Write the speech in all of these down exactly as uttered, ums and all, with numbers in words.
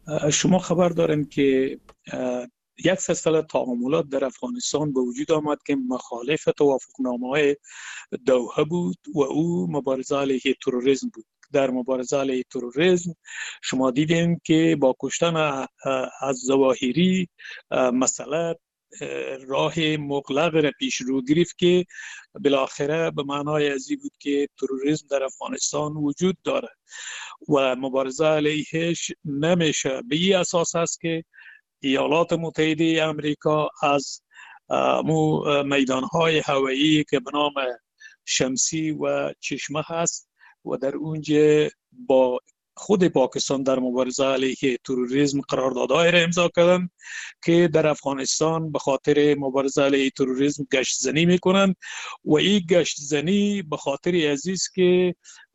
شما خبر دارین که اه، یک سلسله تعاملات در افغانستان به وجود آمد که مخالف توافقنامه‌های دوحه بود و او مبارزه علیه تروریسم بود. در مبارزه علیه تروریسم شما دیدین که با کشتن اه، از ظواهری اه، مسئله اه، راه مغلق را پیش رو گرفت که بالاخره به معنای ازی بود که تروریسم در افغانستان وجود دارد و مبارزه علیهش نمیشه. به این اساس است که ایالات متحده امریکا از اه، مو میدانهای هوایی که به نام شمسی و چشمه هست و در اونجا با خود پاکستان در مبارزه علیه تروریسم قراردادهای را امضا کردن که در افغانستان به خاطر مبارزه علیه تروریسم گشت زنی میکنند و این گشت زنی به خاطر عزیز که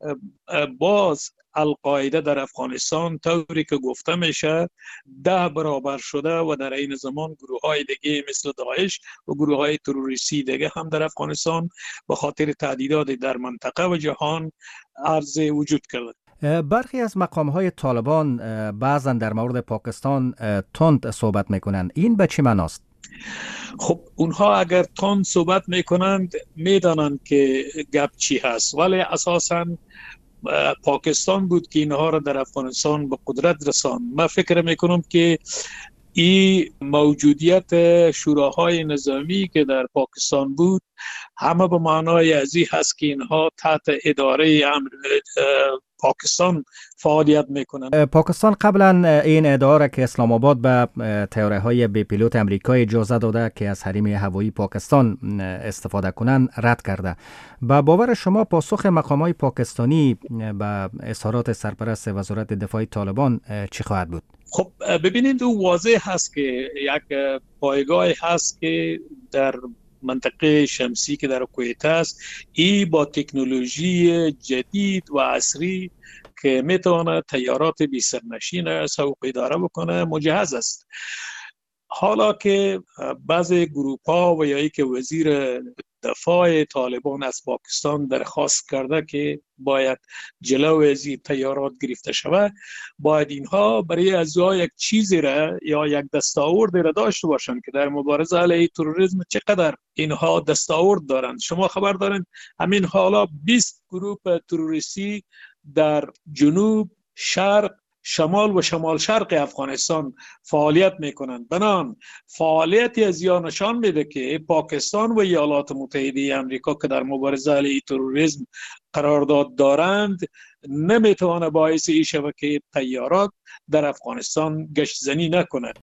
باز القاعده در افغانستان طوری که گفته میشه ده برابر شده و در این زمان گروه های دیگه مثل داعش و گروه های تروریستی دیگه هم در افغانستان به خاطر تهدیدات در منطقه و جهان عرض وجود کرده. برخی از مقام‌های طالبان بعضا در مورد پاکستان تند صحبت میکنند. این به چه معناست؟ خب اونها اگر تند صحبت میکنند میدانند که گپ چی هست، ولی اساساً پاکستان بود که اینها را در افغانستان به قدرت رساند. من فکر میکنم که این موجودیت شوراهای نظامی که در پاکستان بود همه به معنای ازی هست که اینها تحت اداره امر پاکستان فعالیت میکنند. پاکستان قبلا این اداره که اسلام آباد به طیاره های بی پیلوت امریکایی اجازه داده که از حریم هوایی پاکستان استفاده کنند رد کرده. با باور شما پاسخ مقامات پاکستانی به اظهارات سرپرست وزارت دفاع طالبان چی خواهد بود؟ خب ببینید او واضح هست که یک پایگاه هست که در منطقه شمسی که در کویت است، ای با تکنولوژی جدید و عصری که میتواند طیارات بی سرنشین سوق اداره بکنه مجهز است. حالا که بعضی گروه ها و یا ای که وزیر دفاع طالبان از پاکستان درخواست کرده که باید جلو از این طیارات گرفته شود، باید اینها برای از یک چیزی را یا یک دستاورد را داشته باشند که در مبارزه علیه تروریسم چقدر اینها دستاورد دارند. شما خبر دارند همین حالا بیست گروه تروریستی در جنوب، شرق، شمال و شمال شرق افغانستان فعالیت میکنند. بنان فعالیتی از یا نشان میده که پاکستان و ایالات متحده امریکا که در مبارزه علیه تروریسم قرارداد دارند نمیتونه باعث این شود که طیارات در افغانستان گشت زنی نکنند.